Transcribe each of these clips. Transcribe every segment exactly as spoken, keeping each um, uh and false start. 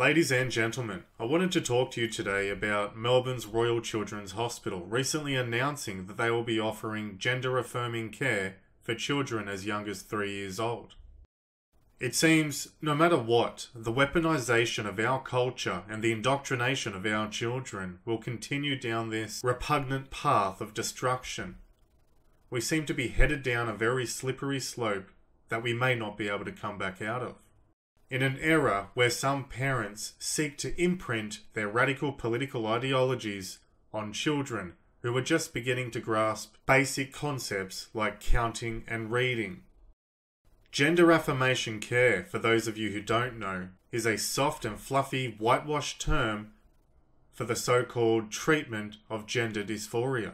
Ladies and gentlemen, I wanted to talk to you today about Melbourne's Royal Children's Hospital recently announcing that they will be offering gender-affirming care for children as young as three years old. It seems, no matter what, the weaponization of our culture and the indoctrination of our children will continue down this repugnant path of destruction. We seem to be headed down a very slippery slope that we may not be able to come back out of. In an era where some parents seek to imprint their radical political ideologies on children who are just beginning to grasp basic concepts like counting and reading. Gender affirmation care, for those of you who don't know, is a soft and fluffy whitewashed term for the so-called treatment of gender dysphoria.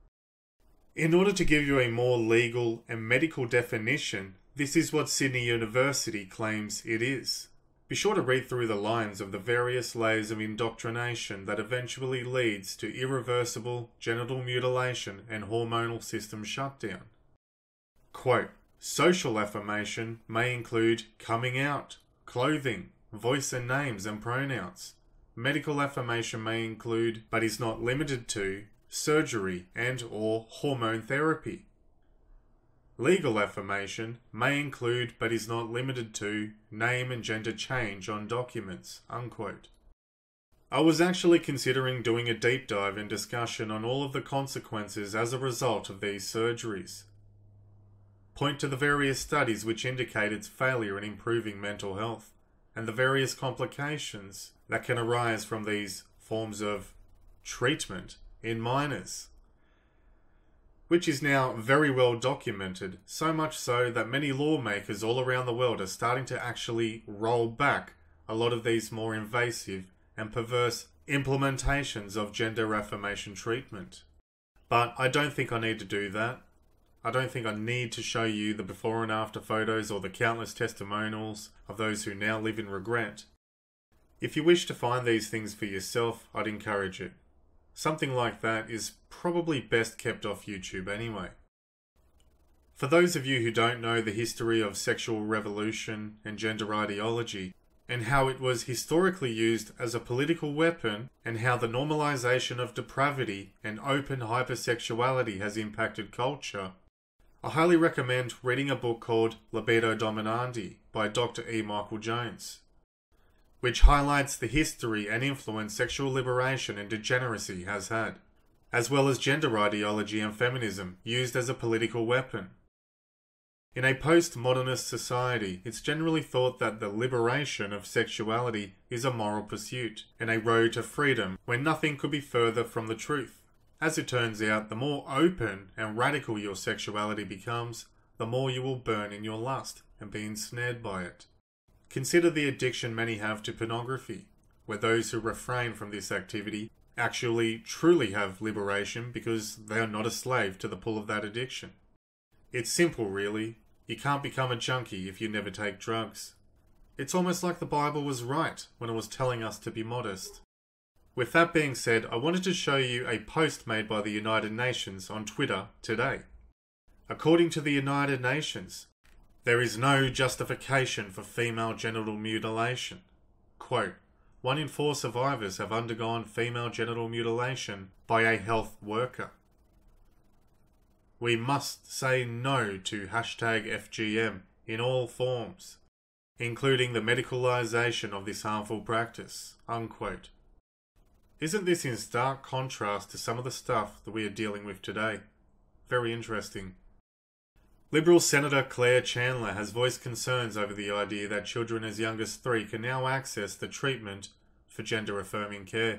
In order to give you a more legal and medical definition, this is what Sydney University claims it is. Be sure to read through the lines of the various layers of indoctrination that eventually leads to irreversible genital mutilation and hormonal system shutdown. Quote, social affirmation may include coming out, clothing, voice and names and pronouns. Medical affirmation may include, but is not limited to, surgery and or hormone therapy. Legal affirmation may include, but is not limited to, name and gender change on documents, unquote. I was actually considering doing a deep dive and discussion on all of the consequences as a result of these surgeries. Point to the various studies which indicate its failure in improving mental health, and the various complications that can arise from these forms of treatment in minors, which is now very well documented, so much so that many lawmakers all around the world are starting to actually roll back a lot of these more invasive and perverse implementations of gender affirmation treatment. But I don't think I need to do that. I don't think I need to show you the before and after photos or the countless testimonials of those who now live in regret. If you wish to find these things for yourself, I'd encourage it. Something like that is probably best kept off YouTube anyway. For those of you who don't know the history of sexual revolution and gender ideology, and how it was historically used as a political weapon, and how the normalization of depravity and open hypersexuality has impacted culture, I highly recommend reading a book called Libido Dominandi by Doctor E. Michael Jones, which highlights the history and influence sexual liberation and degeneracy has had, as well as gender ideology and feminism used as a political weapon. In a post-modernist society, it's generally thought that the liberation of sexuality is a moral pursuit and a road to freedom when nothing could be further from the truth. As it turns out, the more open and radical your sexuality becomes, the more you will burn in your lust and be ensnared by it. Consider the addiction many have to pornography, where those who refrain from this activity actually truly have liberation because they are not a slave to the pull of that addiction. It's simple, really. You can't become a junkie if you never take drugs. It's almost like the Bible was right when it was telling us to be modest. With that being said, I wanted to show you a post made by the United Nations on Twitter today. According to the United Nations, there is no justification for female genital mutilation. Quote, one in four survivors have undergone female genital mutilation by a health worker. We must say no to hashtag F G M in all forms, including the medicalization of this harmful practice, unquote. Isn't this in stark contrast to some of the stuff that we are dealing with today? Very interesting. Liberal Senator Claire Chandler has voiced concerns over the idea that children as young as three can now access the treatment for gender-affirming care.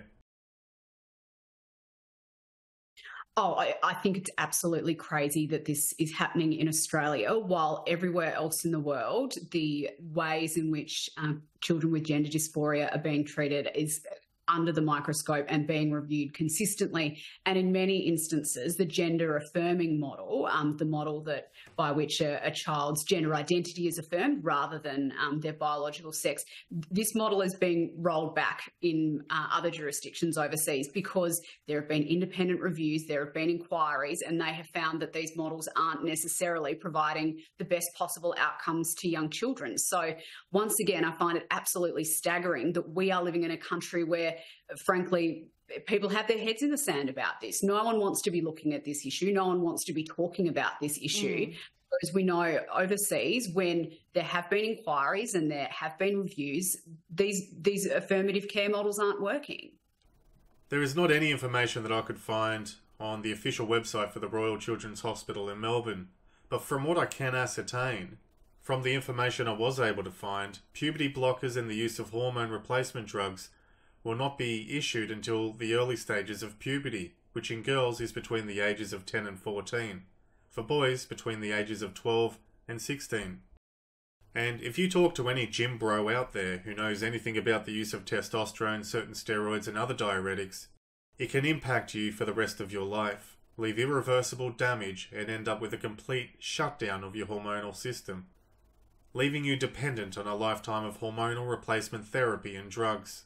Oh, I, I think it's absolutely crazy that this is happening in Australia, while everywhere else in the world, the ways in which um, children with gender dysphoria are being treated is under the microscope and being reviewed consistently. And in many instances, the gender affirming model, um, the model that by which a, a child's gender identity is affirmed rather than um, their biological sex, this model is being rolled back in uh, other jurisdictions overseas because there have been independent reviews, there have been inquiries, and they have found that these models aren't necessarily providing the best possible outcomes to young children. So once again, I find it absolutely staggering that we are living in a country where, frankly, people have their heads in the sand about this. No one wants to be looking at this issue. No one wants to be talking about this issue. Mm. As we know, overseas, when there have been inquiries and there have been reviews, these, these affirmative care models aren't working. There is not any information that I could find on the official website for the Royal Children's Hospital in Melbourne, but from what I can ascertain, from the information I was able to find, puberty blockers and the use of hormone replacement drugs will not be issued until the early stages of puberty, which in girls is between the ages of ten and fourteen, for boys between the ages of twelve and sixteen. And if you talk to any gym bro out there who knows anything about the use of testosterone, certain steroids and other diuretics, it can impact you for the rest of your life, leave irreversible damage and end up with a complete shutdown of your hormonal system, leaving you dependent on a lifetime of hormonal replacement therapy and drugs.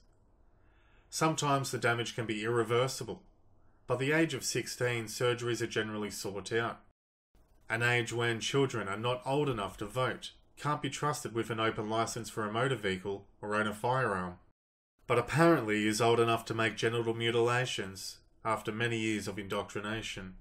Sometimes the damage can be irreversible. By the age of sixteen, surgeries are generally sought out. An age when children are not old enough to vote, can't be trusted with an open license for a motor vehicle or own a firearm, but apparently is old enough to make genital mutilations after many years of indoctrination.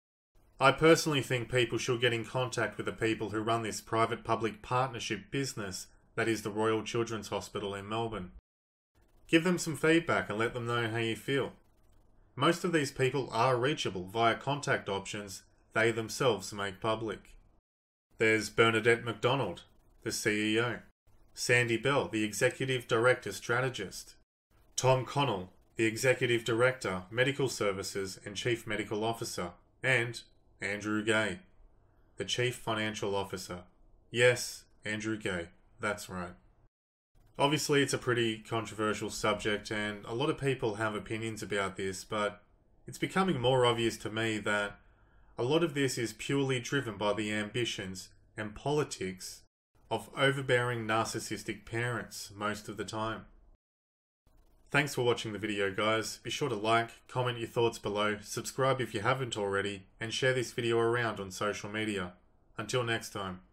I personally think people should get in contact with the people who run this private-public partnership business that is the Royal Children's Hospital in Melbourne. Give them some feedback and let them know how you feel. Most of these people are reachable via contact options they themselves make public. There's Bernadette McDonald, the C E O, Sandy Bell, the Executive Director Strategist, Tom Connell, the Executive Director, Medical Services and Chief Medical Officer, and Andrew Gay, the Chief Financial Officer. Yes, Andrew Gay, that's right. Obviously, it's a pretty controversial subject and a lot of people have opinions about this, but it's becoming more obvious to me that a lot of this is purely driven by the ambitions and politics of overbearing narcissistic parents most of the time. Thanks for watching the video, guys. Be sure to like, comment your thoughts below, subscribe if you haven't already, and share this video around on social media. Until next time.